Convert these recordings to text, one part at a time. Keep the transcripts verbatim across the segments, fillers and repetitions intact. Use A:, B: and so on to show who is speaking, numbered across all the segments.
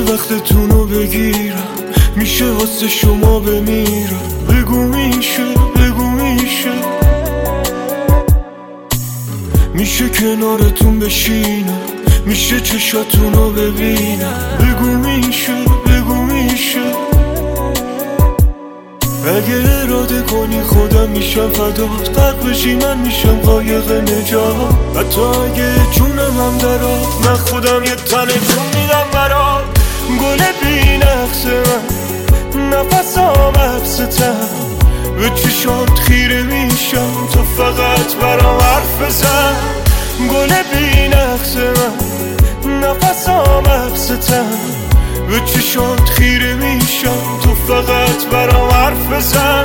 A: وقتتونو بگیرم، میشه واسه شما بمیرم. بگو میشه، بگو میشه، میشه کنارتون بشینم، میشه چشاتونو ببینم. بگو میشه، بگو میشه، اگه اراده کنی خودم میشم فدات. غرق بشی من میشم قایق نجات. حتی اگه جونم هم درات، من خودم یه تنه جون میدم برات. گل بی نقص من، نفسام حبستم، به چشات خیره میشم تو فقط برام حرف بزن. گل بی نقص من، نفسام حبستم، به چشات خیره میشم تو فقط برام حرف بزن.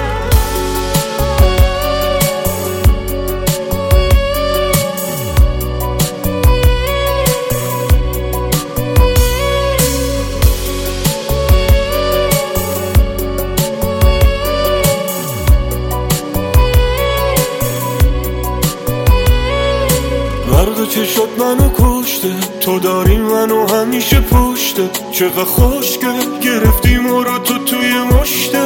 A: برق چشات منو کشته، تو داری منو همیشه پشته. چقدر خوشگل گرفتی ما رو تو توی مشته.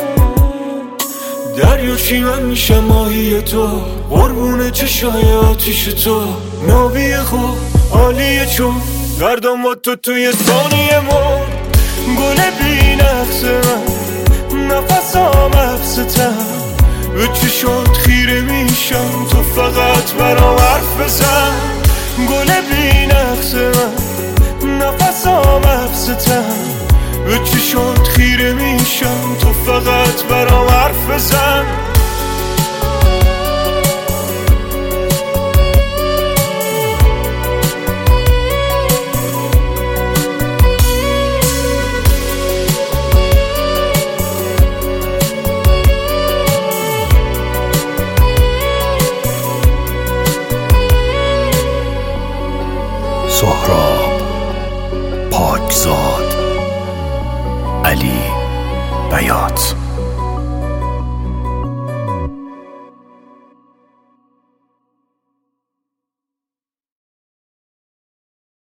A: دریاشی من میشم ماهی تو، قربون چشای آتیش تو. نابی خوب عالیه چون گردم با تو توی ثانیه مون. گل بی نقص من، نفسام حبستم، به چشات خیره میشم تو فقط برام حرف بزن. گل بی نقص من، نفسام حبستم، به چشات خیره میشم تو فقط برام حرف بزن.
B: سهراب پاکزاد، علی بیات.